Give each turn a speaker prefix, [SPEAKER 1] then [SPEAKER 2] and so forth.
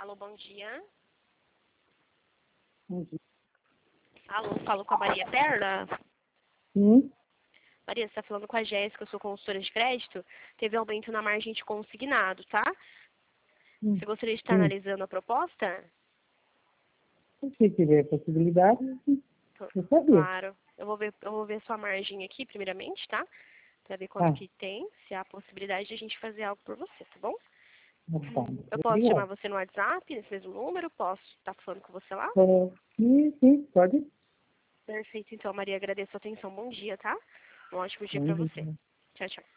[SPEAKER 1] Alô, bom dia.
[SPEAKER 2] Bom dia.
[SPEAKER 1] Alô, falo com a Maria Perla.
[SPEAKER 2] Sim.
[SPEAKER 1] Maria, você está falando com a Jéssica, eu sou consultora de crédito. Teve aumento na margem de consignado, tá? Você gostaria de estar
[SPEAKER 2] Sim.
[SPEAKER 1] analisando a proposta?
[SPEAKER 2] Se tiver possibilidade, eu sabia.
[SPEAKER 1] Claro. Eu vou ver sua margem aqui, primeiramente, tá? Pra ver quanto
[SPEAKER 2] Tá,
[SPEAKER 1] que tem, se há a possibilidade de a gente fazer algo por você, tá bom?
[SPEAKER 2] tá.
[SPEAKER 1] Eu posso chamar
[SPEAKER 2] Obrigado.
[SPEAKER 1] você no WhatsApp, nesse mesmo número? Posso estar falando com você lá?
[SPEAKER 2] Sim, pode.
[SPEAKER 1] Perfeito, então, Maria, agradeço a atenção. Bom dia, tá? Um ótimo dia
[SPEAKER 2] Bom
[SPEAKER 1] pra você.
[SPEAKER 2] dia.
[SPEAKER 1] Tchau, tchau.